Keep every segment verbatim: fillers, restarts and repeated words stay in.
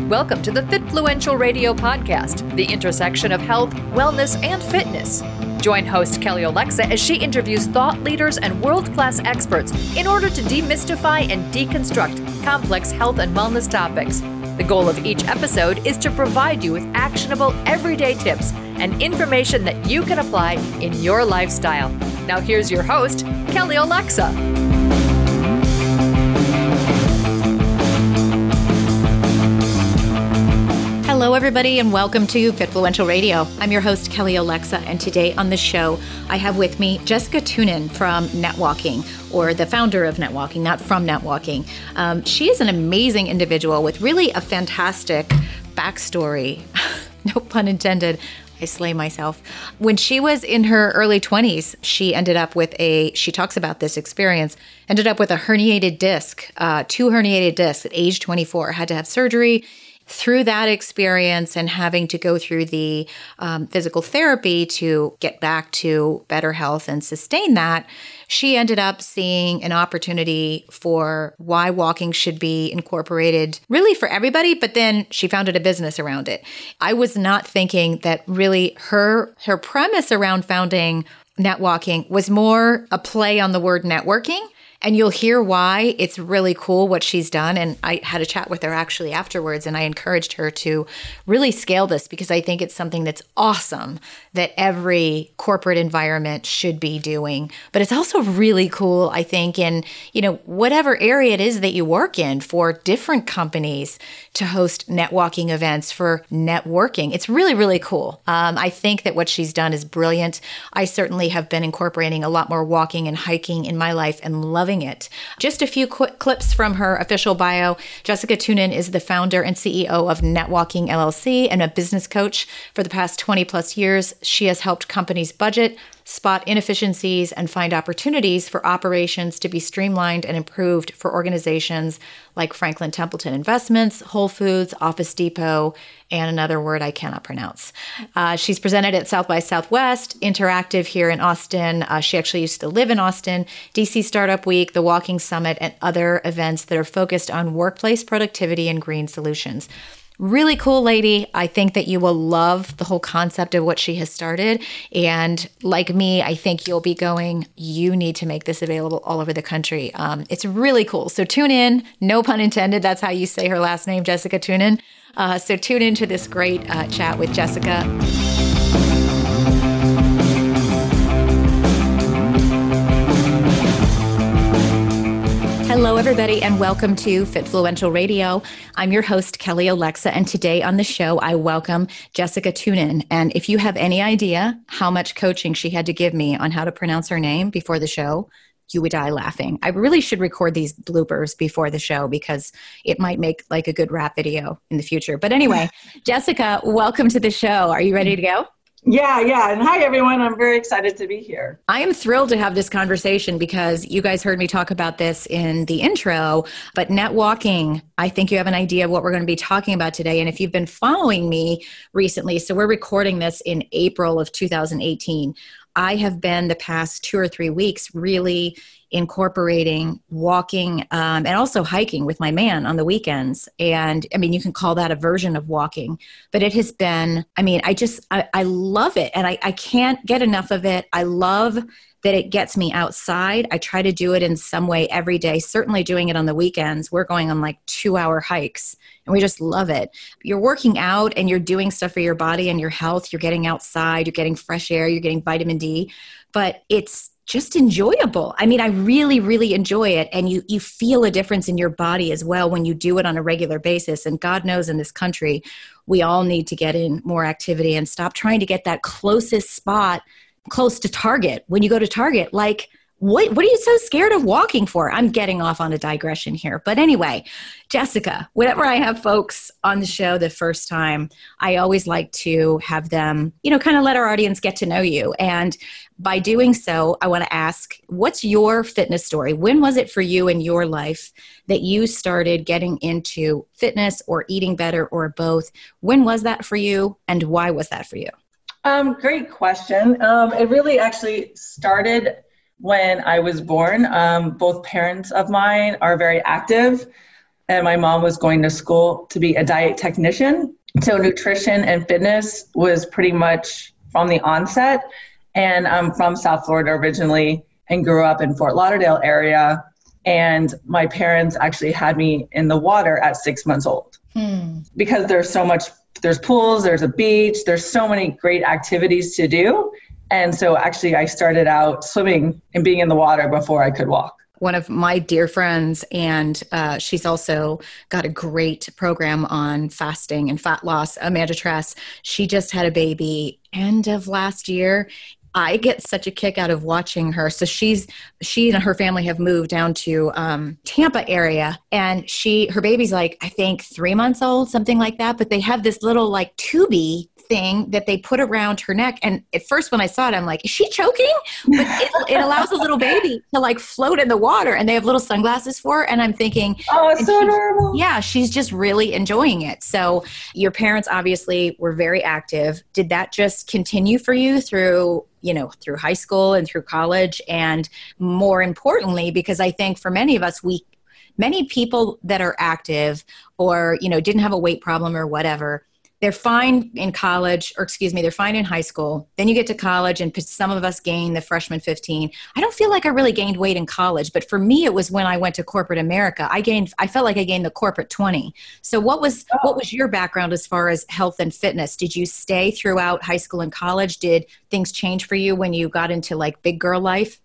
Welcome to the Fitfluential Radio Podcast, the intersection of health, wellness, and fitness. Join host Kelly Alexa as she interviews thought leaders and world-class experts in order to demystify and deconstruct complex health and wellness topics. The goal of each episode is to provide you with actionable, everyday tips and information that you can apply in your lifestyle. Now here's your host, Kelly Alexa. Hello, everybody, and welcome to Fitfluential Radio. I'm your host, Kelly Alexa, and today on the show, I have with me Jessica Toonen from Netwalking, or the founder of Netwalking, not from Netwalking. Um, she is an amazing individual with really a fantastic backstory. No pun intended. I slay myself. When she was in her early twenties, she ended up with a, she talks about this experience, ended up with a herniated disc, uh, two herniated discs at age twenty-four, had to have surgery. Through that experience and having to go through the um, physical therapy to get back to better health and sustain that, she ended up seeing an opportunity for why walking should be incorporated really for everybody, but then she founded a business around it. I was not thinking that really her her premise around founding Netwalking was more a play on the word networking. And you'll hear why it's really cool what she's done. And I had a chat with her actually afterwards, and I encouraged her to really scale this because I think it's something that's awesome that every corporate environment should be doing. But it's also really cool, I think, in, you know, whatever area it is that you work in for different companies to host netwalking events for networking. It's really, really cool. Um, I think that what she's done is brilliant. I certainly have been incorporating a lot more walking and hiking in my life and loving it. Just a few quick clips from her official bio. Jessica Toonen is the founder and C E O of Netwalking L L C and a business coach. For the past twenty plus years, she has helped companies budget, spot inefficiencies, and find opportunities for operations to be streamlined and improved for organizations like Franklin Templeton Investments, Whole Foods, Office Depot, and another word I cannot pronounce. Uh, she's presented at South by Southwest, Interactive here in Austin. Uh, she actually used to live in Austin, D C Startup Week, the Walking Summit, and other events that are focused on workplace productivity and green solutions. Really cool lady. I think that you will love the whole concept of what she has started. And like me, I think you'll be going, you need to make this available all over the country. Um, it's really cool. So tune in, no pun intended. That's how you say her last name, Jessica Toonen. Uh, so tune into this great uh, chat with Jessica. Hello, everybody, and welcome to Fitfluential Radio. I'm your host, Kelly Alexa, and today on the show, I welcome Jessica Toonen. And if you have any idea how much coaching she had to give me on how to pronounce her name before the show, you would die laughing. I really should record these bloopers before the show because it might make like a good rap video in the future. But anyway, Jessica, welcome to the show. Are you ready to go? Yeah, yeah. And hi, everyone. I'm very excited to be here. I am thrilled to have this conversation because you guys heard me talk about this in the intro, but Netwalking, I think you have an idea of what we're going to be talking about today. And if you've been following me recently, so we're recording this in April of two thousand eighteen, I have been the past two or three weeks really incorporating walking um, and also hiking with my man on the weekends. And I mean, you can call that a version of walking, but it has been, I mean, I just, I, I love it. And I, I can't get enough of it. I love that it gets me outside. I try to do it in some way every day, certainly doing it on the weekends. We're going on like two hour hikes and we just love it. You're working out and you're doing stuff for your body and your health. You're getting outside, you're getting fresh air, you're getting vitamin D, but it's just enjoyable. I mean, I really, really enjoy it. And you you feel a difference in your body as well when you do it on a regular basis. And God knows in this country, we all need to get in more activity and stop trying to get that closest spot close to Target. When you go to Target, like, what, what are you so scared of walking for? I'm getting off on a digression here. But anyway, Jessica, whenever I have folks on the show the first time, I always like to have them, you know, kind of let our audience get to know you. And by doing so, I want to ask, what's your fitness story? When was it for you in your life that you started getting into fitness or eating better or both? When was that for you? And why was that for you? Um, great question. Um, it really actually started when I was born. Um, both parents of mine are very active. and my mom was going to school to be a diet technician. So nutrition and fitness was pretty much from the onset. And I'm from South Florida originally and grew up in Fort Lauderdale area. And my parents actually had me in the water at six months old. Hmm. Because there's so much, there's pools, there's a beach, there's so many great activities to do. And so actually I started out swimming and being in the water before I could walk. One of my dear friends, and uh, she's also got a great program on fasting and fat loss, Amanda Tress. She just had a baby end of last year. I get such a kick out of watching her. So she's, she and her family have moved down to um, Tampa area, and she, her baby's like, I think three months old, something like that. But they have this little like tubey thing that they put around her neck. And at first when I saw it, I'm like, is she choking? But it, it allows a little baby to like float in the water, and they have little sunglasses for her. And I'm thinking, oh, it's so adorable. Yeah, she's just really enjoying it. So your parents obviously were very active. Did that just continue for you through, you know, through high school and through college? And more importantly, because I think for many of us, we, many people that are active or, you know, didn't have a weight problem or whatever, they're fine in college, or excuse me, they're fine in high school. Then you get to college, and some of us gain the freshman fifteen. I don't feel like I really gained weight in college, but for me, it was when I went to corporate America. I gained, I felt like I gained the corporate twenty. So what was, oh. what was your background as far as health and fitness? Did you stay throughout high school and college? Did things change for you when you got into like big girl life?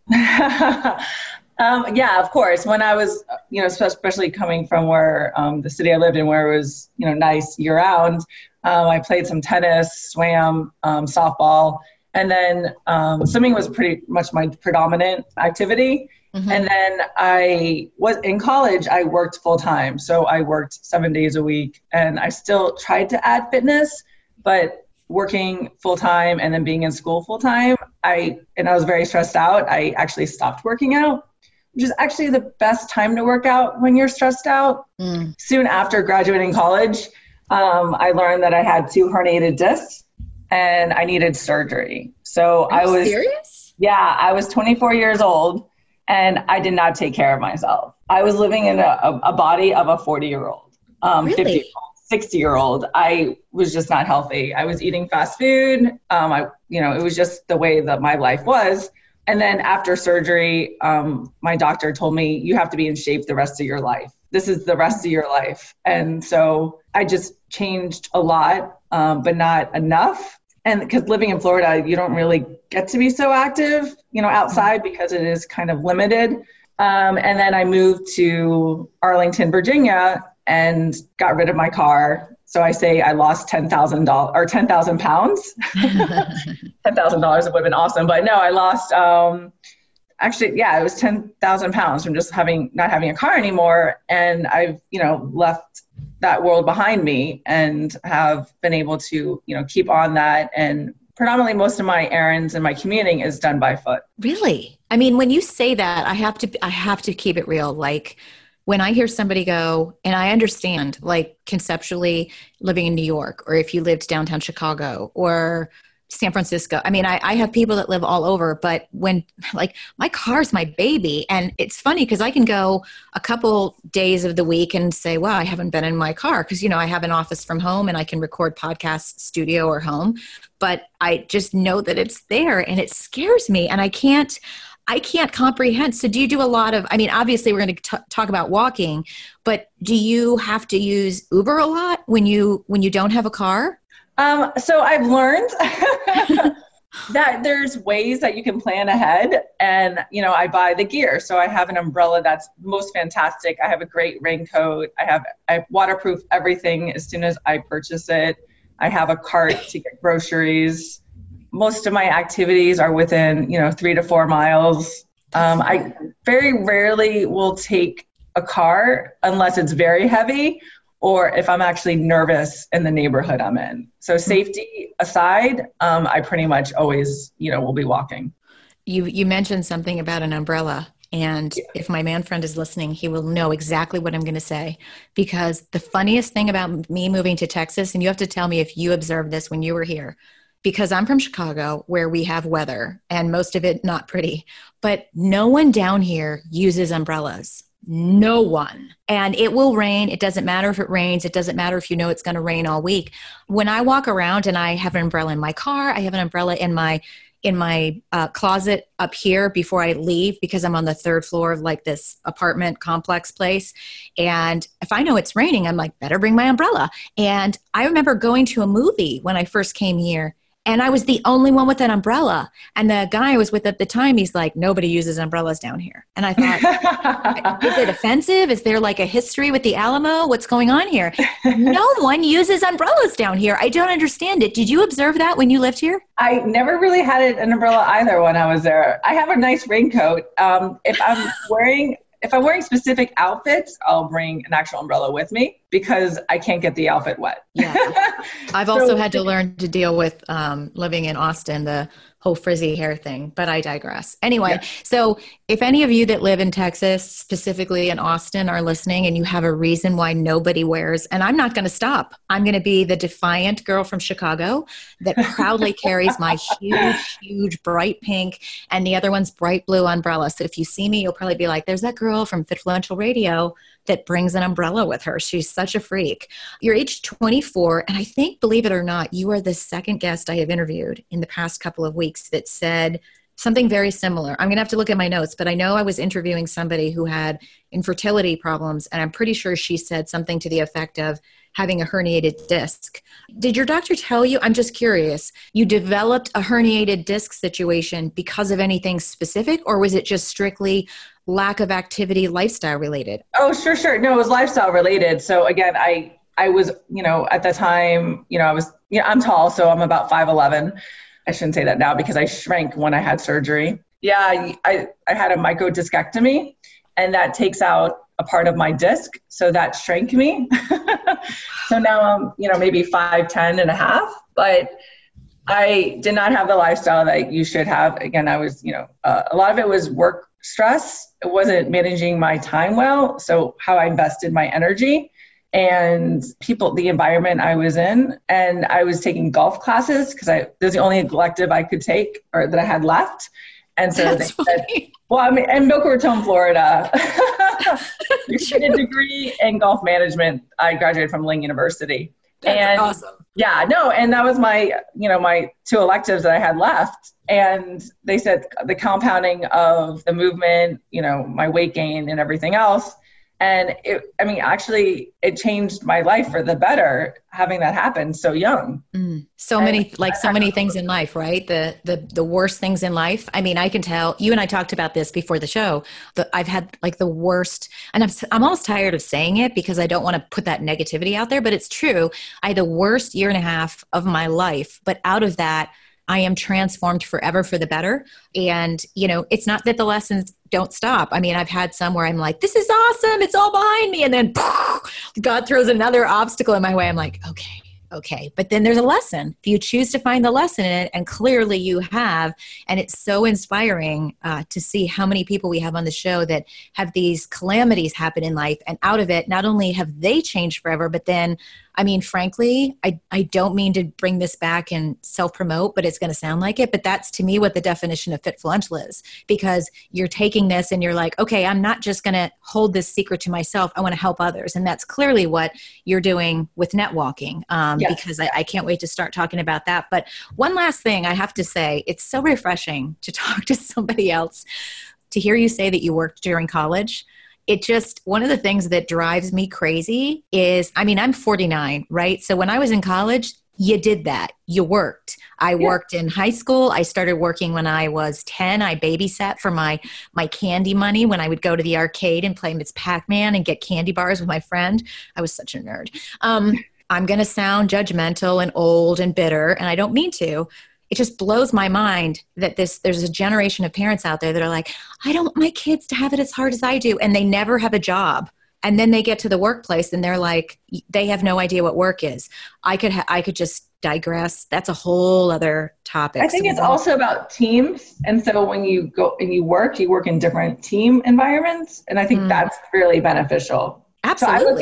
Um, yeah, of course. When I was, you know, especially coming from where um, the city I lived in, where it was, you know, nice year round, um, I played some tennis, swam, um, softball, and then um, swimming was pretty much my predominant activity. Mm-hmm. And then I was in college, I worked full time. So I worked seven days a week, and I still tried to add fitness, but working full time and then being in school full time, I, and I was very stressed out. I actually stopped working out, which is actually the best time to work out when you're stressed out. Mm. Soon after graduating college, um, I learned that I had two herniated discs and I needed surgery. So Are I was serious? Yeah, I was twenty-four years old and I did not take care of myself. I was living in a, a body of a forty year old, um, really? fifty year old, sixty year old. I was just not healthy. I was eating fast food. Um, I, you know, it was just the way that my life was. And then after surgery, um, my doctor told me, you have to be in shape the rest of your life. This is the rest of your life. And so I just changed a lot, um, but not enough. And because living in Florida, you don't really get to be so active, you know, outside because it is kind of limited. Um, and then I moved to Arlington, Virginia, and got rid of my car. So I say I lost ten thousand dollars or ten thousand pounds. ten thousand dollars would have been awesome. But no, I lost, um, actually, yeah, it was ten thousand pounds from just having, not having a car anymore. And I've, you know, left that world behind me and have been able to, you know, keep on that. And predominantly most of my errands and my commuting is done by foot. Really? I mean, when you say that, I have to, I have to keep it real. Like, when I hear somebody go, and I understand, like conceptually living in New York, or if you lived downtown Chicago or San Francisco, I mean, I, I have people that live all over, but when like my car's my baby. And it's funny because I can go a couple days of the week and say, wow, I haven't been in my car. Cause you know, I have an office from home and I can record podcasts studio or home, but I just know that it's there and it scares me. And I can't, I can't comprehend. So do you do a lot of, I mean, obviously we're going to t- talk about walking, but do you have to use Uber a lot when you, when you don't have a car? Um, so I've learned that there's ways that you can plan ahead, and, you know, I buy the gear. So I have an umbrella that's most fantastic. I have a great raincoat. I have, I waterproof everything as soon as I purchase it. I have a cart to get groceries. Most of my activities are within, you know, three to four miles. Um, I very rarely will take a car unless it's very heavy or if I'm actually nervous in the neighborhood I'm in. So safety aside, um, I pretty much always, you know, will be walking. You you mentioned something about an umbrella. And yeah. If my man friend is listening, he will know exactly what I'm going to say. Because the funniest thing about me moving to Texas, and you have to tell me if you observed this when you were here, because I'm from Chicago where we have weather and most of it not pretty, but no one down here uses umbrellas. No one. And it will rain. It doesn't matter if it rains. It doesn't matter if you know it's going to rain all week. When I walk around and I have an umbrella in my car, I have an umbrella in my in my uh, closet up here before I leave, because I'm on the third floor of like this apartment complex place. And if I know it's raining, I'm like, better bring my umbrella. And I remember going to a movie when I first came here, and I was the only one with an umbrella. And the guy I was with at the time, he's like, nobody uses umbrellas down here. And I thought, is it offensive? Is there like a history with the Alamo? What's going on here? No one uses umbrellas down here. I don't understand it. Did you observe that when you lived here? I never really had an umbrella either when I was there. I have a nice raincoat. Um, if I'm wearing If I'm wearing specific outfits, I'll bring an actual umbrella with me because I can't get the outfit wet. Yeah. I've so, also had to learn to deal with um, living in Austin, the whole frizzy hair thing, but I digress. Anyway, yeah. So if any of you that live in Texas, specifically in Austin, are listening and you have a reason why nobody wears, and I'm not going to stop. I'm going to be the defiant girl from Chicago that proudly carries my huge, huge bright pink, and the other one's bright blue umbrella. So if you see me, you'll probably be like, there's that girl from Fitfluential Radio that brings an umbrella with her. She's such a freak. You're age twenty-four, and I think, believe it or not, you are the second guest I have interviewed in the past couple of weeks that said something very similar. I'm going to have to look at my notes, but I know I was interviewing somebody who had infertility problems, and I'm pretty sure she said something to the effect of having a herniated disc. Did your doctor tell you, I'm just curious, you developed a herniated disc situation because of anything specific, or was it just strictly lack of activity, lifestyle related? Oh, sure, sure. No, it was lifestyle related. So again, I, I was, you know, at the time, you know, I was, you know, I'm tall, so I'm about five eleven. I shouldn't say that now because I shrank when I had surgery. Yeah, I, I had a microdiscectomy, and that takes out a part of my disc. So that shrank me. So now I'm, you know, maybe five ten and a half, but I did not have the lifestyle that you should have. Again, I was, you know, uh, a lot of it was work stress. It wasn't managing my time well. So how I invested my energy and people, the environment I was in. And I was taking golf classes because I, it was the only elective I could take or that I had left. And so That's they said, funny. Well, I'm in Boca Raton, Florida. You get a degree in golf management. I graduated from Ling University. That's and awesome. Yeah, no, and that was my, you know, my two electives that I had left. And they said the compounding of the movement, you know, my weight gain and everything else. And it, I mean, actually, it changed my life for the better having that happen so young. Mm, so and many, like so many things in life, right? The, the, the worst things in life. I mean, I can tell you and I talked about this before the show, that I've had like the worst, and I'm, I'm almost tired of saying it because I don't want to put that negativity out there, but it's true. I had the worst year and a half of my life, but out of that, I am transformed forever for the better. And, you know, it's not that the lessons don't stop. I mean, I've had some where I'm like, this is awesome. It's all behind me. And then God throws another obstacle in my way. I'm like, okay, okay. But then there's a lesson. If you choose to find the lesson in it, and clearly you have, and it's so inspiring uh, to see how many people we have on the show that have these calamities happen in life. And out of it, not only have they changed forever, but then I mean, frankly, I, I don't mean to bring this back and self-promote, but it's going to sound like it. But that's to me what the definition of Fitfluential is, because you're taking this and you're like, okay, I'm not just going to hold this secret to myself. I want to help others. And that's clearly what you're doing with Netwalking, um, yes. because I, I can't wait to start talking about that. But one last thing I have to say, it's so refreshing to talk to somebody else, to hear you say that you worked during college. It just, one of the things that drives me crazy is, I mean, I'm forty-nine, right? So when I was in college, you did that. You worked. I yeah. worked in high school. I started working when I was ten. I babysat for my, my candy money when I would go to the arcade and play Miz Pac-Man and get candy bars with my friend. I was such a nerd. Um, I'm going to sound judgmental and old and bitter, and I don't mean to. It just blows my mind that this, there's a generation of parents out there that are like, I don't want my kids to have it as hard as I do. And they never have a job. And then they get to the workplace and they're like, they have no idea what work is. I could, ha- I could just digress. That's a whole other topic. I think so it's also about teams. And so when you go and you work, you work in different team environments. And I think mm. that's really beneficial. Absolutely. So I look at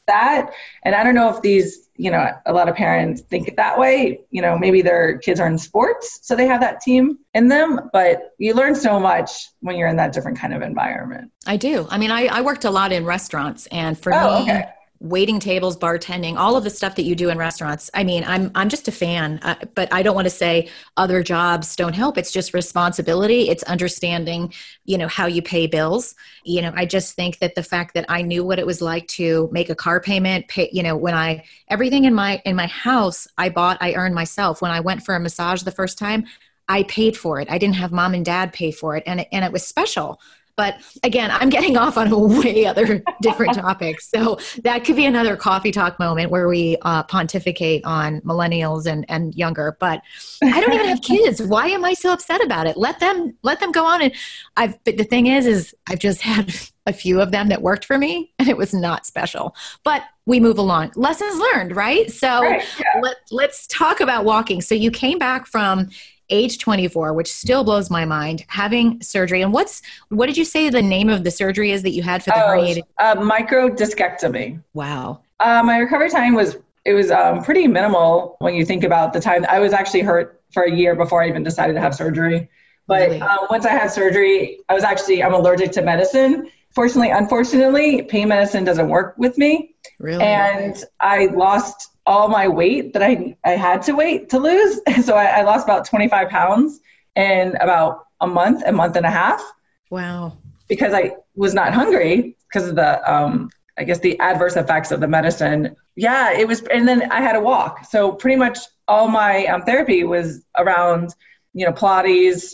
that. And I don't know if these, you know, a lot of parents think it that way. You know, maybe their kids are in sports, so they have that team in them, but you learn so much when you're in that different kind of environment. I do. I mean, I, I worked a lot in restaurants, and for oh, me, okay. waiting tables, bartending, all of the stuff that you do in restaurants. I mean, I'm I'm just a fan, uh, but I don't want to say other jobs don't help. It's just responsibility. It's understanding, you know, how you pay bills. You know, I just think that the fact that I knew what it was like to make a car payment, pay, you know, when I, everything in my, in my house, I bought, I earned myself. When I went for a massage the first time, I paid for it. I didn't have mom and dad pay for it. And it, and it was special. But again, I'm getting off on a way other different topics. So that could be another coffee talk moment where we uh, pontificate on millennials and, and younger. But I don't even have kids. Why am I so upset about it? Let them let them go on. And I've. But the thing is, is I've just had a few of them that worked for me, and it was not special. But we move along. Lessons learned, right? So right, yeah. let, let's talk about walking. So you came back from age twenty-four, which still blows my mind, having surgery. And what's, what did you say the name of the surgery is that you had for the oh, herniated? Uh, microdiscectomy. Wow. Uh, my recovery time was, it was um, pretty minimal when you think about the time. I was actually hurt for a year before I even decided to have surgery. But Really? um, once I had surgery, I was actually, I'm allergic to medicine. Fortunately, unfortunately, pain medicine doesn't work with me. Really? And I lost all my weight that I, I had to wait to lose. So I, I lost about twenty-five pounds in about a month, a month and a half. Wow. Because I was not hungry because of the, um, I guess the adverse effects of the medicine. Yeah, it was, and then I had to walk. So pretty much all my um, therapy was around, you know, Pilates,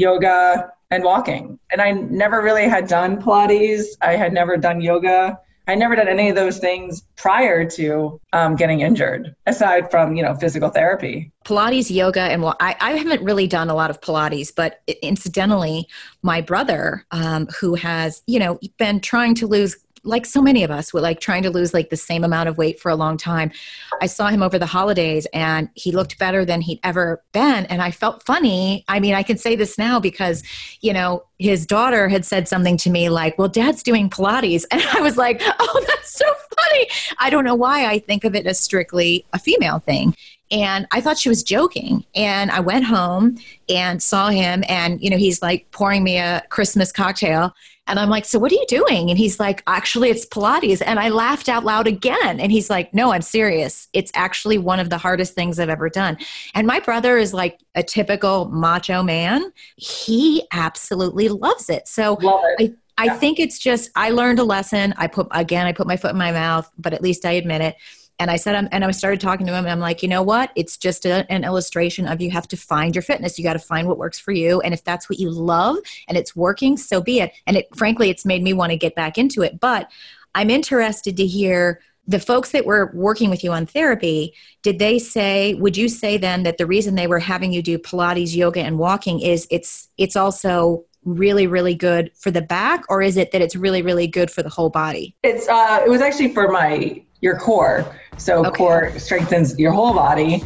yoga, and walking. And I never really had done Pilates. I had never done yoga. I never did any of those things prior to um, getting injured, aside from, you know, physical therapy. Pilates, yoga, and well, I, I haven't really done a lot of Pilates, but incidentally, my brother, um, who has, you know, been trying to lose, like so many of us, were like trying to lose like the same amount of weight for a long time. I saw him over the holidays and he looked better than he'd ever been. And I felt funny. I mean, I can say this now because, you know, his daughter had said something to me like, well, Dad's doing Pilates. And I was like, oh, that's so funny. I don't know why I think of it as strictly a female thing. And I thought she was joking. And I went home and saw him and, you know, he's like pouring me a Christmas cocktail. And I'm like, so what are you doing? And he's like, actually, it's Pilates. And I laughed out loud again. And he's like, no, I'm serious. It's actually one of the hardest things I've ever done. And my brother is like a typical macho man. He absolutely loves it. So Love it. I, I yeah. think it's just, I learned a lesson. I put, again, I put my foot in my mouth, but at least I admit it. And I said, um, and I started talking to him and I'm like, you know what? It's just a, an illustration of you have to find your fitness. You got to find what works for you. And if that's what you love and it's working, so be it. And it, frankly, it's made me want to get back into it. But I'm interested to hear the folks that were working with you on therapy. Did they say, would you say then that the reason they were having you do Pilates, yoga, and walking is it's, it's also really, really good for the back? Or is it that it's really, really good for the whole body? It's, uh, it was actually for my, your core. So okay. Core strengthens your whole body.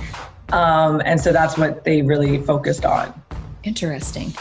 Um, and so that's what they really focused on. Interesting.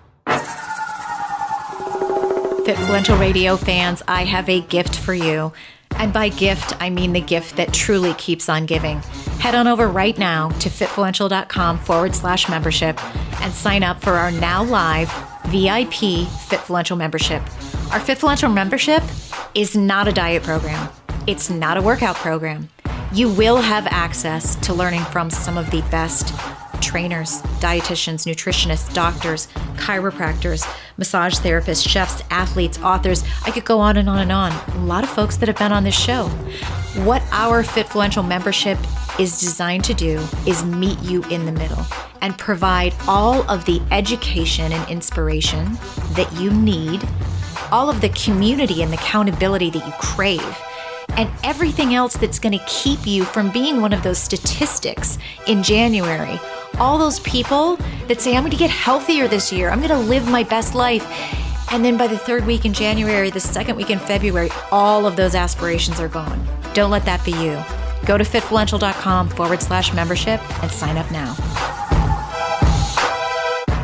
Fitfluential Radio fans, I have a gift for you. And by gift, I mean the gift that truly keeps on giving. Head on over right now to fitfluential.com forward slash membership and sign up for our now live V I P Fitfluential membership. Our Fitfluential membership is not a diet program. It's not a workout program. You will have access to learning from some of the best trainers, dietitians, nutritionists, doctors, chiropractors, massage therapists, chefs, athletes, authors. I could go on and on and on. A lot of folks that have been on this show. What our Fitfluential membership is designed to do is meet you in the middle and provide all of the education and inspiration that you need, all of the community and accountability that you crave, and everything else that's going to keep you from being one of those statistics in January. All those people that say, I'm going to get healthier this year. I'm going to live my best life. And then by the third week in January, the second week in February, all of those aspirations are gone. Don't let that be you. Go to fitfluential.com forward slash membership and sign up now.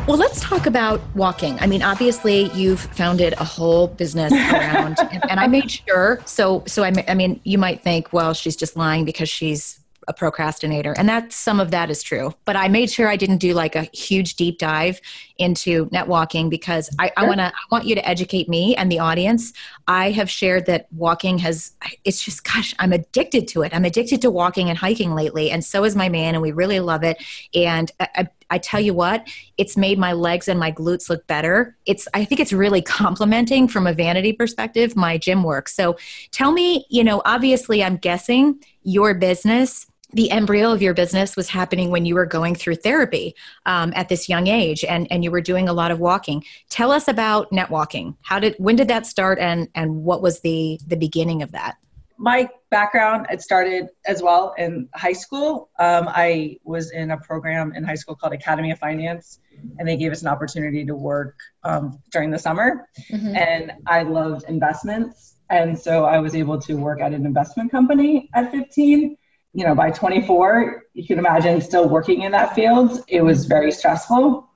Well, let's talk about walking. I mean, obviously you've founded a whole business around, and, and I made sure. So, so I, I mean, you might think, well, she's just lying because she's a procrastinator. And that some of that is true, but I made sure I didn't do like a huge deep dive into net walking because I, I want to, I want you to educate me and the audience. I have shared that walking has, it's just, gosh, I'm addicted to it. I'm addicted to walking and hiking lately. And so is my man. And we really love it. And I, I, I tell you what, it's made my legs and my glutes look better. It's, I think it's really complimenting from a vanity perspective, my gym work. So tell me, you know, obviously I'm guessing your business, the embryo of your business was happening when you were going through therapy um, at this young age, and, and you were doing a lot of walking. Tell us about net walking. How did, when did that start, and, and what was the, the beginning of that? My background, it started as well in high school. Um, I was in a program in high school called Academy of Finance, and they gave us an opportunity to work um, during the summer. Mm-hmm. And I loved investments. And so I was able to work at an investment company at fifteen. You know, by twenty-four, you can imagine still working in that field. It was very stressful.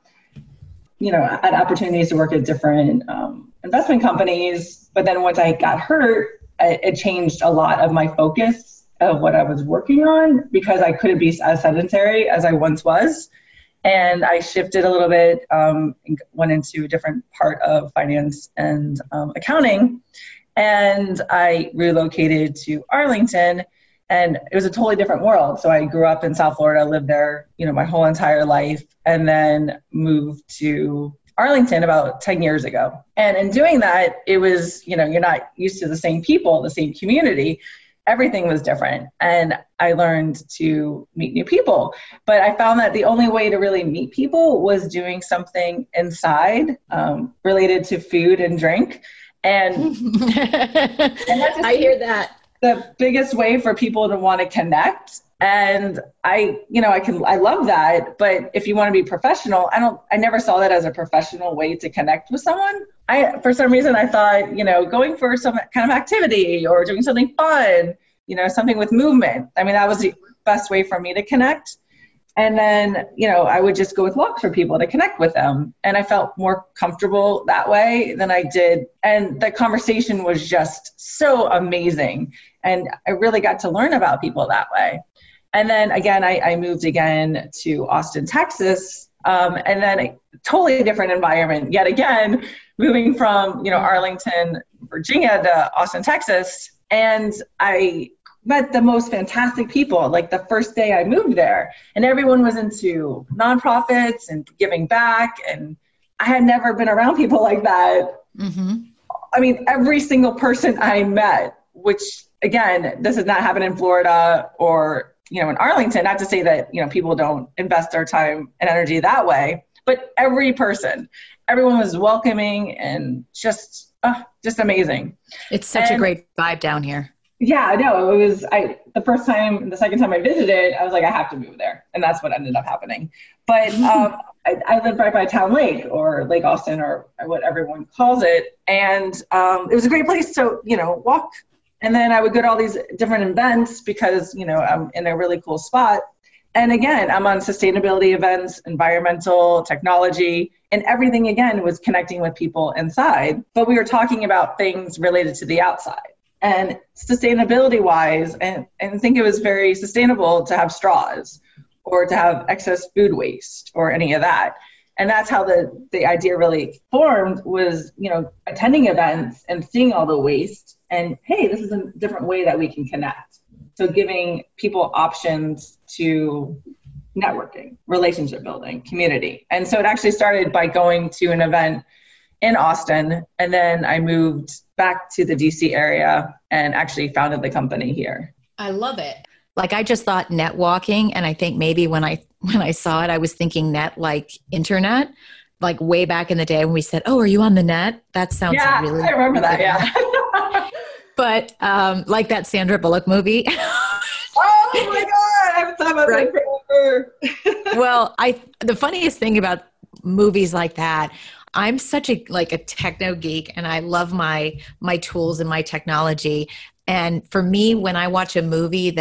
You know, I had opportunities to work at different um, investment companies, but then once I got hurt, I, it changed a lot of my focus of what I was working on because I couldn't be as sedentary as I once was. And I shifted a little bit, um, and went into a different part of finance and um, accounting. And I relocated to Arlington. And it was a totally different world. So I grew up in South Florida, lived there, you know, my whole entire life, and then moved to Arlington about ten years ago. And in doing that, it was, you know, you're not used to the same people, the same community. Everything was different. And I learned to meet new people. But I found that the only way to really meet people was doing something inside um, related to food and drink. And, and that's just, I hear that. The biggest way for people to want to connect. And I, you know, I can, I love that. But if you want to be professional, I don't, I never saw that as a professional way to connect with someone. I, for some reason, I thought, you know, going for some kind of activity or doing something fun, you know, something with movement. I mean, that was the best way for me to connect. And then, you know, I would just go with walks for people to connect with them. And I felt more comfortable that way than I did. And the conversation was just so amazing. And I really got to learn about people that way. And then again, I, I moved again to Austin, Texas. Um, and then a totally different environment. Yet again, moving from, you know, Arlington, Virginia to Austin, Texas. And I met the most fantastic people, like the first day I moved there. And everyone was into nonprofits and giving back. And I had never been around people like that. Mm-hmm. I mean, every single person I met, which again, this has not happened in Florida or, you know, in Arlington, not to say that, you know, people don't invest their time and energy that way, but every person, everyone was welcoming and just, uh, just amazing. It's such and, a great vibe down here. Yeah, no, it was, I, the first time, the second time I visited, I was like, I have to move there. And that's what ended up happening. But um, I, I live right by Town Lake or Lake Austin or what everyone calls it. And um, it was a great place to, you know, walk. And then I would go to all these different events because, you know, I'm in a really cool spot. And again, I'm on sustainability events, environmental, technology, and everything again was connecting with people inside. But we were talking about things related to the outside. And sustainability wise, and, and I think it was very sustainable to have straws or to have excess food waste or any of that. And that's how the, the idea really formed was, you know, attending events and seeing all the waste and, hey, this is a different way that we can connect. So giving people options to networking, relationship building, community. And so it actually started by going to an event in Austin, and then I moved back to the D C area and actually founded the company here. I love it. Like I just thought net walking, and I think maybe when I when I saw it, I was thinking net like internet, like way back in the day when we said, "Oh, are you on the net?" That sounds yeah, really. I remember that. Yeah. But um, like that Sandra Bullock movie. Oh my God! I haven't thought about right. that forever. Well, I the funniest thing about movies like that. I'm such a like a techno geek, and I love my my tools and my technology. And for me, when I watch a movie that's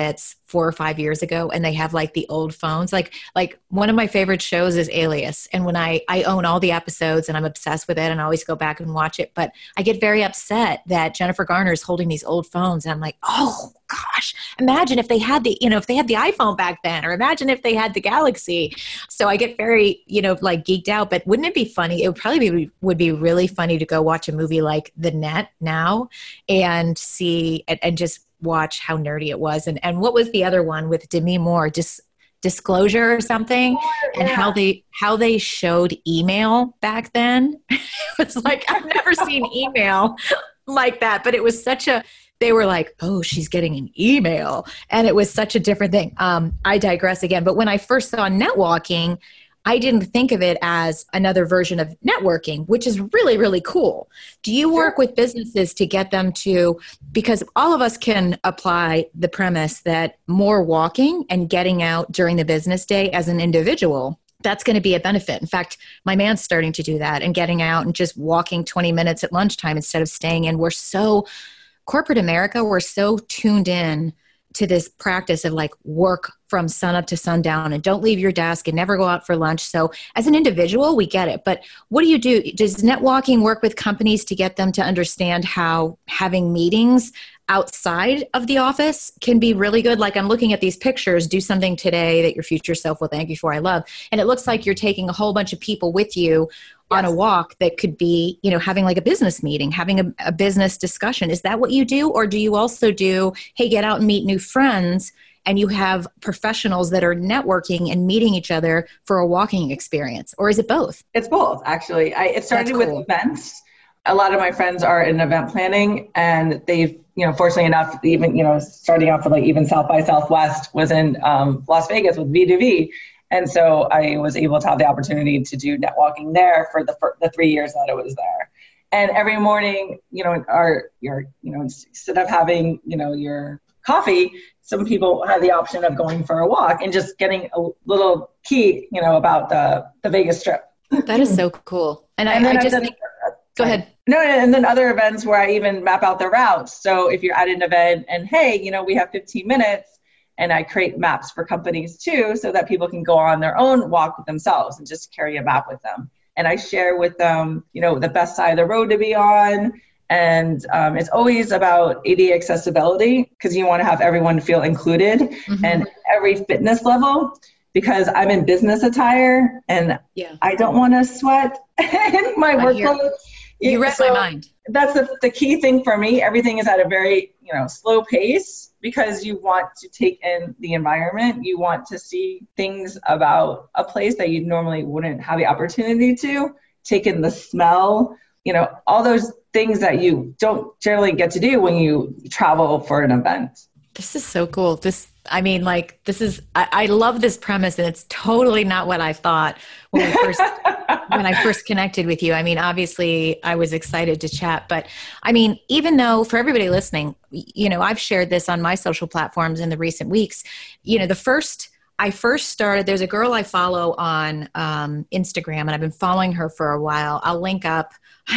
four or five years ago, and they have like the old phones. Like, like one of my favorite shows is Alias. And when I, I own all the episodes and I'm obsessed with it and I always go back and watch it, but I get very upset that Jennifer Garner is holding these old phones. And I'm like, oh gosh, imagine if they had the, you know, if they had the iPhone back then, or imagine if they had the Galaxy. So I get very, you know, like geeked out, but wouldn't it be funny? It would probably be, would be really funny to go watch a movie like The Net now and see, and, and just watch how nerdy it was. And and what was the other one with Demi Moore? Dis, Disclosure or something? Yeah. And how they how they showed email back then. It's like, I've never seen email like that, but it was such a, they were like, oh, she's getting an email. And it was such a different thing. Um, I digress again. But when I first saw Netwalking, I didn't think of it as another version of networking, which is really, really cool. Do you work with businesses to get them to, because all of us can apply the premise that more walking and getting out during the business day as an individual, that's going to be a benefit. In fact, my man's starting to do that and getting out and just walking twenty minutes at lunchtime instead of staying in. We're so, corporate America, we're so tuned in to this practice of like work from sun up to sundown and don't leave your desk and never go out for lunch. So as an individual, we get it. But what do you do? Does Netwalking work with companies to get them to understand how having meetings outside of the office can be really good? Like, I'm looking at these pictures, do something today that your future self will thank you for, I love. And it looks like you're taking a whole bunch of people with you on a walk that could be, you know, having like a business meeting, having a, a business discussion. Is that what you do? Or do you also do, hey, get out and meet new friends, and you have professionals that are networking and meeting each other for a walking experience? Or is it both? It's both, actually. I, it started That's cool. with events. A lot of my friends are in event planning, and they've, you know, fortunately enough, even, you know, starting off with like even South by Southwest was in um, Las Vegas with V two V. And so I was able to have the opportunity to do netwalking there for the for the three years that I was there. And every morning, you know, our your you know, instead of having, you know, your coffee, some people had the option of going for a walk and just getting a little key, you know, about the the Vegas Strip. That is so cool. And, and I, I just done, think, go ahead. No, and then other events where I even map out the routes. So if you're at an event and hey, you know, we have fifteen minutes. And I create maps for companies too, so that people can go on their own walk themselves and just carry a map with them. And I share with them, you know, the best side of the road to be on. And um, it's always about A D A accessibility, because you want to have everyone feel included, mm-hmm. and every fitness level, because I'm in business attire and yeah. I don't want to sweat in my work clothes. You read so my mind. That's the, the key thing for me. Everything is at a very, you know, slow pace, because you want to take in the environment. You want to see things about a place that you normally wouldn't have the opportunity to. Take in the smell, you know, all those things that you don't generally get to do when you travel for an event. This is so cool. This, I mean, like, this is, I, I love this premise, and it's totally not what I thought when we first, when I first connected with you. I mean, obviously I was excited to chat, but I mean, even though, for everybody listening, you know, I've shared this on my social platforms in the recent weeks, you know, the first, I first started, there's a girl I follow on um, Instagram, and I've been following her for a while. I'll link up.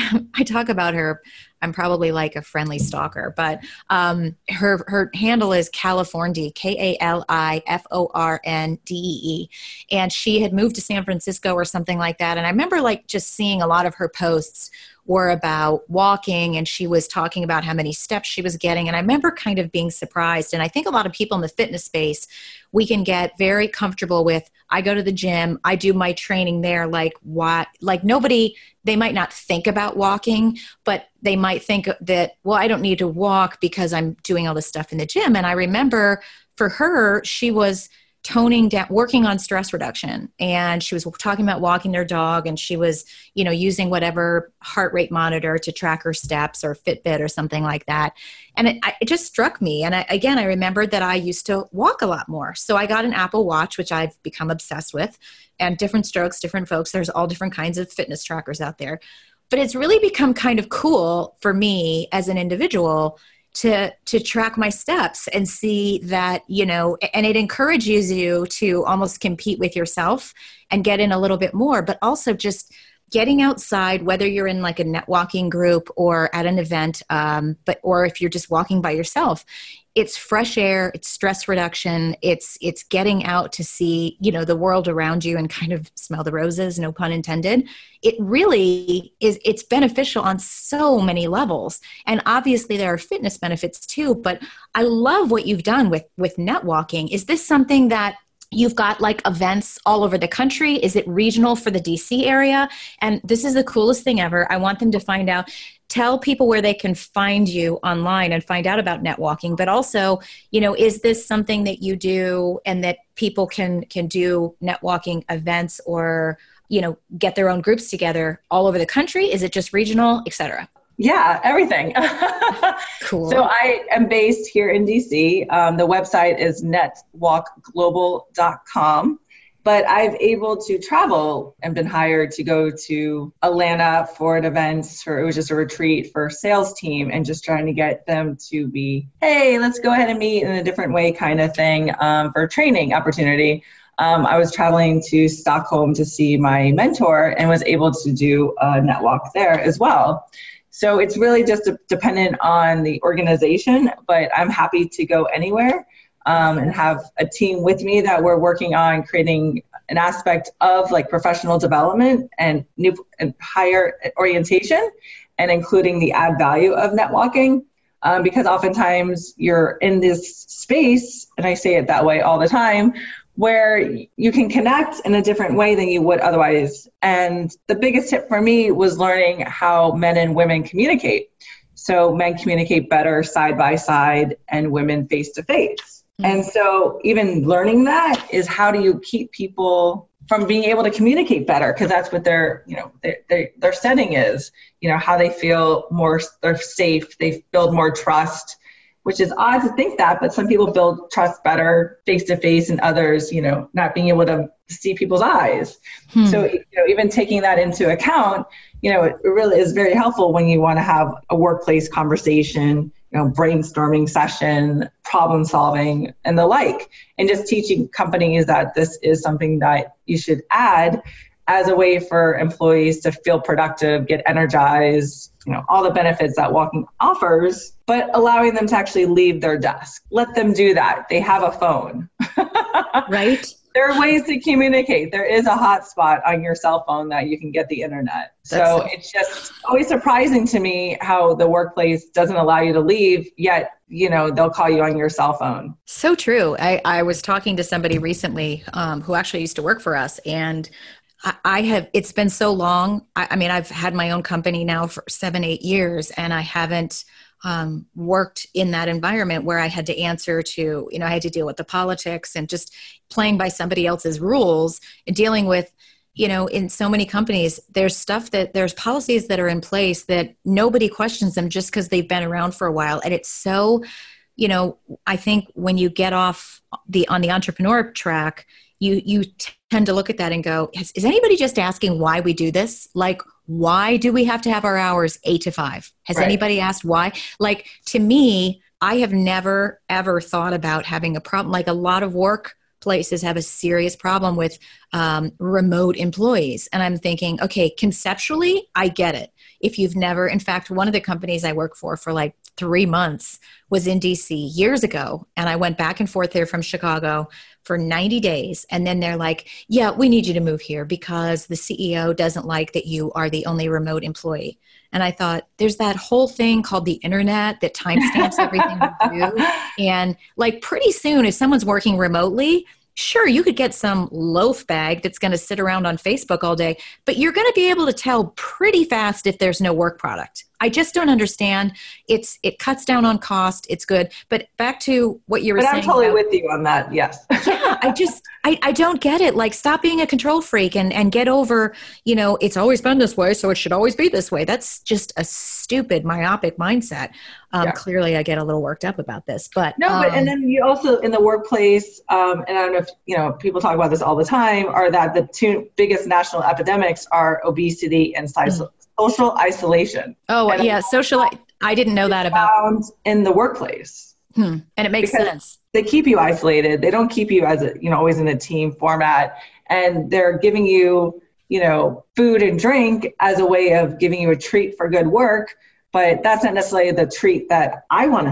I talk about her. I'm probably like a friendly stalker, but um, her her handle is Californdi, K A L I F O R N D E E. And she had moved to San Francisco or something like that. And I remember like just seeing a lot of her posts were about walking, and she was talking about how many steps she was getting. And I remember kind of being surprised. And I think a lot of people in the fitness space, we can get very comfortable with, I go to the gym, I do my training there. Like what, like nobody, they might not think about walking, but they might think that, well, I don't need to walk because I'm doing all this stuff in the gym. And I remember for her, she was toning down, working on stress reduction. And she was talking about walking their dog, and she was, you know, using whatever heart rate monitor to track her steps, or Fitbit or something like that. And it, it just struck me. And I, again, I remembered that I used to walk a lot more. So I got an Apple Watch, which I've become obsessed with, and different strokes, different folks. There's all different kinds of fitness trackers out there. But it's really become kind of cool for me as an individual to to track my steps and see that, you know, and it encourages you to almost compete with yourself and get in a little bit more, but also just getting outside, whether you're in like a netwalking group or at an event, um, but or if you're just walking by yourself, it's fresh air, it's stress reduction, it's it's getting out to see, you know, the world around you and kind of smell the roses, no pun intended. It really is, it's beneficial on so many levels. And obviously there are fitness benefits too, but I love what you've done with with netwalking. Is this something that you've got like events all over the country? Is it regional for the D C area? And this is the coolest thing ever. I want them to find out. Tell people where they can find you online and find out about netwalking, but also, you know, is this something that you do and that people can can do netwalking events or, you know, get their own groups together all over the country? Is it just regional, et cetera? Yeah, everything. Cool. So I am based here in D C. Um, the website is netwalk global dot com. But I've able to travel and been hired to go to Atlanta for an event, for it was just a retreat for a sales team, and just trying to get them to be, hey, let's go ahead and meet in a different way kind of thing, um, for a training opportunity. Um, I was traveling to Stockholm to see my mentor and was able to do a netwalk there as well. So it's really just dependent on the organization, but I'm happy to go anywhere. Um, and have a team with me that we're working on creating an aspect of like professional development and new and higher orientation, and including the add value of netwalking. Um, because oftentimes you're in this space, and I say it that way all the time, where you can connect in a different way than you would otherwise. And the biggest tip for me was learning how men and women communicate. So men communicate better side by side and women face to face. And so even learning that is, how do you keep people from being able to communicate better? Because that's what their, you know, their, their, their setting is, you know, how they feel more, they're safe, they build more trust, which is odd to think that, but some people build trust better face to face, and others, you know, not being able to see people's eyes. Hmm. So, you know, even taking that into account, you know, it really is very helpful when you want to have a workplace conversation, you know, brainstorming session, problem solving, and the like, and just teaching companies that this is something that you should add as a way for employees to feel productive, get energized, you know, all the benefits that walking offers, but allowing them to actually leave their desk. Let them do that. They have a phone. Right. There are ways to communicate. There is a hotspot on your cell phone that you can get the internet. That's so it's just always surprising to me how the workplace doesn't allow you to leave, yet, you know, they'll call you on your cell phone. So true. I, I was talking to somebody recently um, who actually used to work for us, and I, I have, it's been so long. I, I mean, I've had my own company now for seven, eight years, and I haven't Um, worked in that environment where I had to answer to, you know, I had to deal with the politics and just playing by somebody else's rules and dealing with, you know, in so many companies, there's stuff that there's policies that are in place that nobody questions them just because they've been around for a while. And it's so, you know, I think when you get off the, on the entrepreneur track, you, you tend to look at that and go, is, is anybody just asking why we do this? Like, why do we have to have our hours eight to five? Has right. anybody asked why? Like, to me, I have never, ever thought about having a problem. Like, a lot of workplaces have a serious problem with um, remote employees. And I'm thinking, okay, conceptually, I get it. If you've never, in fact, one of the companies I work for for like three months was in D C years ago. And I went back and forth there from Chicago for ninety days. And then they're like, yeah, we need you to move here because the C E O doesn't like that you are the only remote employee. And I thought, there's that whole thing called the internet that timestamps everything you do. And like, pretty soon, if someone's working remotely, sure, you could get some loaf bag that's going to sit around on Facebook all day, but you're going to be able to tell pretty fast if there's no work product. I just don't understand. It's it cuts down on cost. It's good. But back to what you were but saying. I'm totally about, with you on that. Yes. yeah, I just I, I don't get it. Like, stop being a control freak and and get over, you know, it's always been this way, so it should always be this way. That's just a stupid, myopic mindset. Um, yeah. Clearly, I get a little worked up about this. But no, but um, and then you also in the workplace, um, and I don't know if you know people talk about this all the time, are that the two biggest national epidemics are obesity and social. Mm-hmm. Social isolation. Oh, and yeah. Social. I didn't know that about. In the workplace. Hmm. And it makes because sense. They keep you isolated. They don't keep you as a, you know, always in a team format. And they're giving you, you know, food and drink as a way of giving you a treat for good work. but that's not necessarily the treat that I want to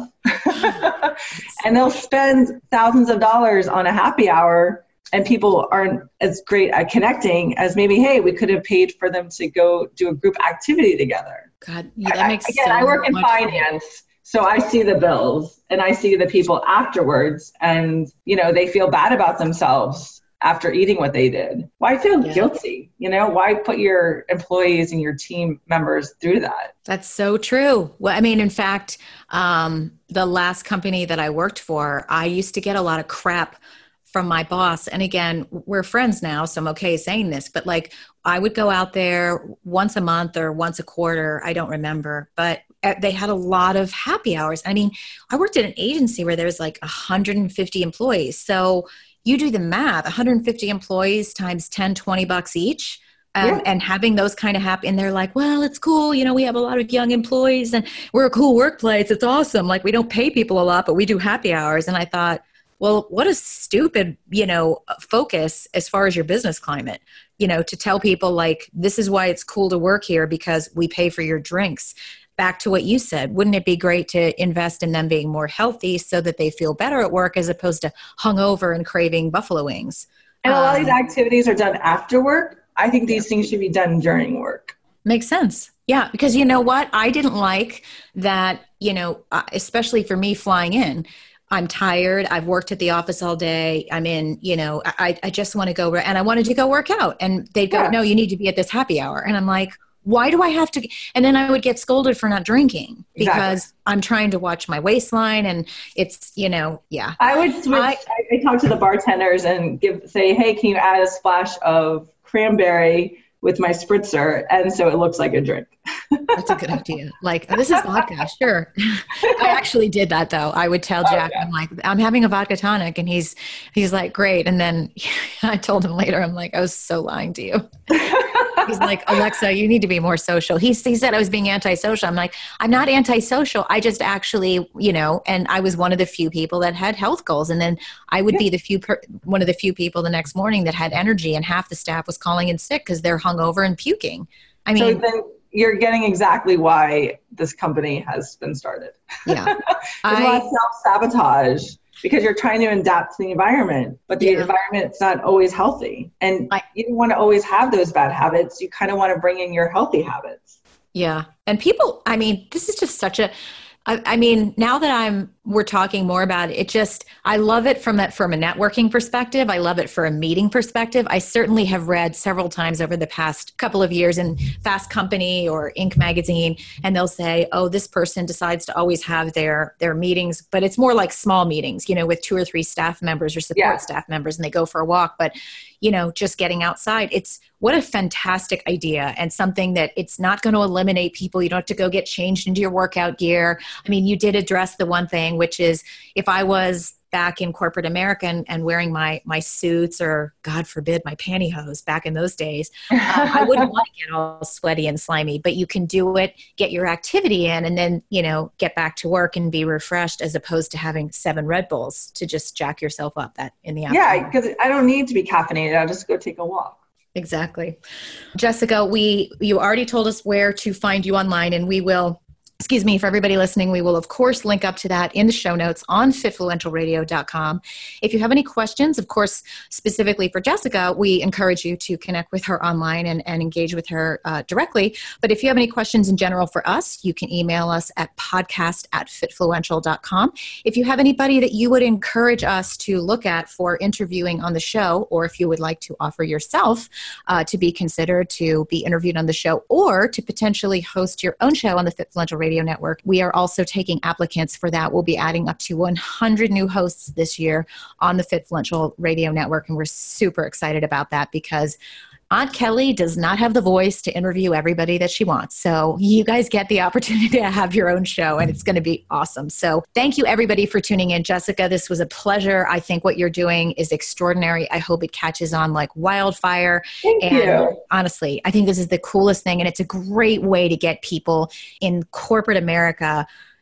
have. And they'll spend thousands of dollars on a happy hour, and people aren't as great at connecting as maybe, hey, we could have paid for them to go do a group activity together. God, yeah, that makes I, again, so I work in much finance, sense. So I see the bills and I see the people afterwards, and, you know, they feel bad about themselves after eating what they did. Why feel yeah. guilty? You know, why put your employees and your team members through that? That's so true. Well, I mean, in fact, um, the last company that I worked for, I used to get a lot of crap from my boss. And again, we're friends now, so I'm okay saying this, but like I would go out there once a month or once a quarter. I don't remember, but they had a lot of happy hours. I mean, I worked at an agency where there's like one hundred fifty employees. So you do the math, one hundred fifty employees times ten, twenty bucks each. Um, yeah. And having those kind of happy, and they're like, well, it's cool. You know, we have a lot of young employees and we're a cool workplace. It's awesome. Like we don't pay people a lot, but we do happy hours. And I thought, well, what a stupid, you know, focus as far as your business climate, you know, to tell people like, this is why it's cool to work here because we pay for your drinks. Back to what you said, wouldn't it be great to invest in them being more healthy so that they feel better at work as opposed to hungover and craving buffalo wings? And a lot um, of these activities are done after work. I think these yeah. things should be done during work. Makes sense. Yeah, because you know what? I didn't like that, you know, uh, especially for me flying in. I'm tired. I've worked at the office all day. I'm in, you know, I, I just want to go, and I wanted to go work out. And they'd go, yeah. no, you need to be at this happy hour. And I'm like, why do I have to? And then I would get scolded for not drinking because exactly. I'm trying to watch my waistline, and it's, you know, yeah. I would switch. I, I talk to the bartenders and give, say, hey, can you add a splash of cranberry with my spritzer, and so it looks like a drink. That's a good idea. Like, this is vodka, sure. I actually did that though. I would tell Jack, oh, yeah. I'm like, I'm having a vodka tonic, and he's he's like, great. And then I told him later, I'm like, I was so lying to you. He's like, Alexa, you need to be more social. He, he said I was being antisocial. I'm like, I'm not antisocial. I just actually, you know, and I was one of the few people that had health goals. And then I would yeah. be the few, per, one of the few people the next morning that had energy, and half the staff was calling in sick because they're hungover and puking. I mean, so then you're getting exactly why this company has been started. Yeah. There's I, a lot of self-sabotage because you're trying to adapt to the environment, but the yeah. environment's not always healthy. And I, you don't want to always have those bad habits. You kind of want to bring in your healthy habits. Yeah. And people, I mean, this is just such a, I, I mean, now that I'm, we're talking more about it, it just, I love it from a, from a networking perspective. I love it for a meeting perspective. I certainly have read several times over the past couple of years in Fast Company or Inc magazine, and they'll say, oh, this person decides to always have their, their meetings, but it's more like small meetings, you know, with two or three staff members or support yeah. staff members, and they go for a walk. But, you know, just getting outside, it's what a fantastic idea, and something that it's not going to eliminate people. You don't have to go get changed into your workout gear. I mean, you did address the one thing, which is if I was back in corporate America and, and wearing my my suits, or God forbid my pantyhose back in those days, um, I wouldn't want to get all sweaty and slimy, but you can do it, get your activity in, and then, you know, get back to work and be refreshed, as opposed to having seven Red Bulls to just jack yourself up that in the afternoon. Yeah, because I don't need to be caffeinated. I'll just go take a walk. Exactly. Jessica, we you already told us where to find you online, and we will, excuse me, for everybody listening, we will, of course, link up to that in the show notes on fitfluential radio dot com. If you have any questions, of course, specifically for Jessica, we encourage you to connect with her online and, and engage with her uh, directly. But if you have any questions in general for us, you can email us at podcast at fitfluential dot com. If you have anybody that you would encourage us to look at for interviewing on the show, or if you would like to offer yourself uh, to be considered to be interviewed on the show, or to potentially host your own show on the Fitfluential Radio Radio Network, we are also taking applicants for that. We'll be adding up to one hundred new hosts this year on the Fitfluential Radio Network, and we're super excited about that because Aunt Kelly does not have the voice to interview everybody that she wants. So you guys get the opportunity to have your own show, and it's going to be awesome. So thank you, everybody, for tuning in. Jessica, this was a pleasure. I think what you're doing is extraordinary. I hope it catches on like wildfire. Thank and you. Honestly, I think this is the coolest thing, and it's a great way to get people in corporate America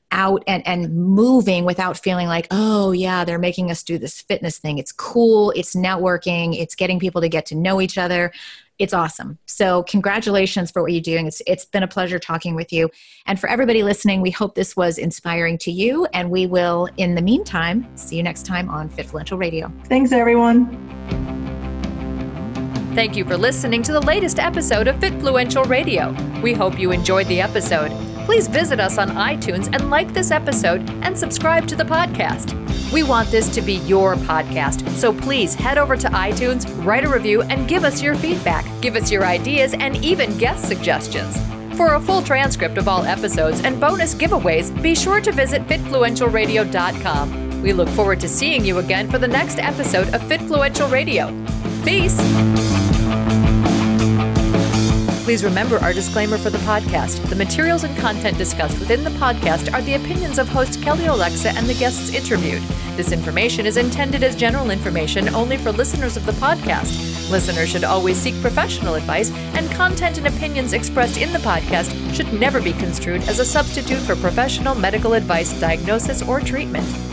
out and, and moving without feeling like, oh yeah, they're making us do this fitness thing. It's cool. It's networking. It's getting people to get to know each other. It's awesome. So congratulations for what you're doing. It's, it's been a pleasure talking with you. And for everybody listening, we hope this was inspiring to you. And we will, in the meantime, see you next time on Fitfluential Radio. Thanks, everyone. Thank you for listening to the latest episode of Fitfluential Radio. We hope you enjoyed the episode. Please visit us on iTunes and like this episode and subscribe to the podcast. We want this to be your podcast, so please head over to iTunes, write a review, and give us your feedback. Give us your ideas and even guest suggestions. For a full transcript of all episodes and bonus giveaways, be sure to visit fitfluential radio dot com. We look forward to seeing you again for the next episode of Fitfluential Radio. Peace! Please remember our disclaimer for the podcast. The materials and content discussed within the podcast are the opinions of host Kelly Olexa and the guests interviewed. This information is intended as general information only for listeners of the podcast. Listeners should always seek professional advice, and content and opinions expressed in the podcast should never be construed as a substitute for professional medical advice, diagnosis, or treatment.